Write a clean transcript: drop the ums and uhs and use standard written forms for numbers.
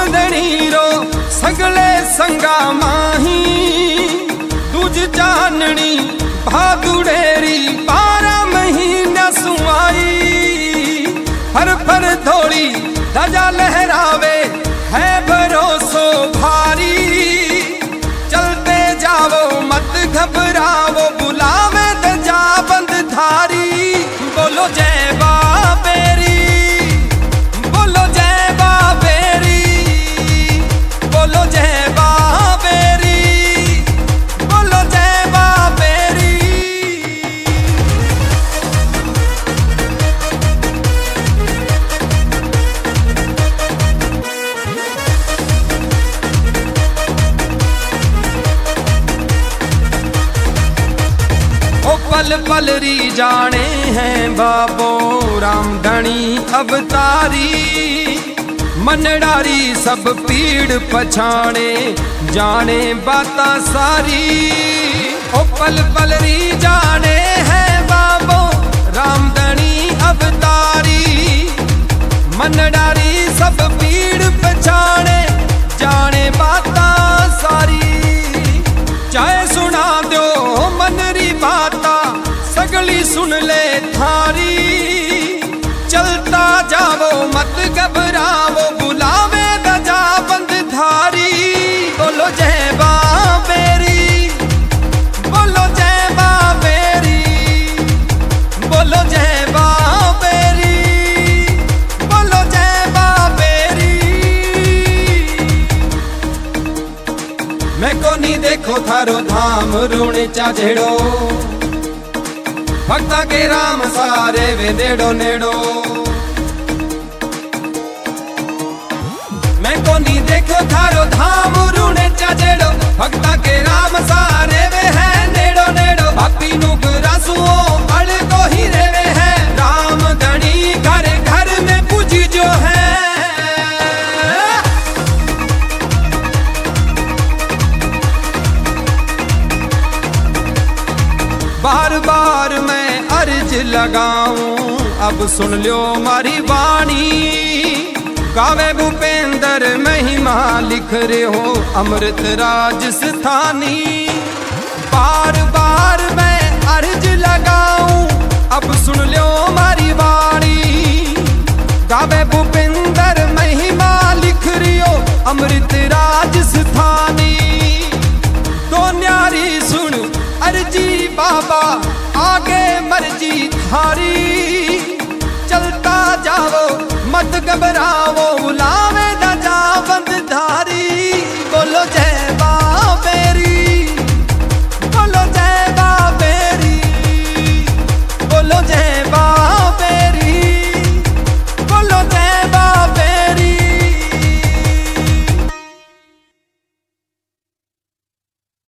चांदनी रो सगले संगा माही दूज चाननी भादुड़ेरी 12 महीना सुआई फर फर धोड़ी ध्वजा लहरावे है भरोसो भारी चलते जावो मत घबरावो बुलावे ध्वजा बंद धारी बोलो जय बाबेरी बोलो जय बाबेरी बोलो जय बाबेरी बोलो जय बाबेरी। ओ पल पल री जाने हैं बाबो रामधनी अवतारी मनडारी सब पीड़ पछाणे जाने बाता सारी। ओ पल पल री जाने हैं बाबो रामधनी अवतारी मनडारी सब पीड़ पछाणे जाने बाता सारी। चाहे सुना दो मन री बाता सगली सुन ले थारी चलता जावो मत घबरावो बुलावे ध्वजा बंद धारी बोलो जय बाबेरी बोलो जय बाबेरी बोलो जय बाबेरी बोलो जय बाबेरी। मैं को नहीं देखो थारो धाम रूणे चाझेड़ो भक्ता के राम सारे वे नेड़ो नेड़ो। मैं को नहीं देखो थारो धाम रूणे चाझेड़ो भक्ता के राम सारे वे है नेड़ो नेड़ो। बापी नुग रासुओ अड़ को ही रेवे है राम धनी घर घर में पूजी जो है। बार बार मैं अर्ज लगाऊं अब सुन लो मारी वाणी गावे भूपेंद्र महिमा लिख रहे हो अमृत राजस्थानी। बार बार मैं अर्ज लगाऊं अब सुन लो मारी वाणी गावे भूपेंद्र महिमा लिख रहे हो अमृत राजस्थानी। दो न्यारी सुन अर्जी बाबा आगे मर्जी थारी चलता जाओ मत घबराओ उला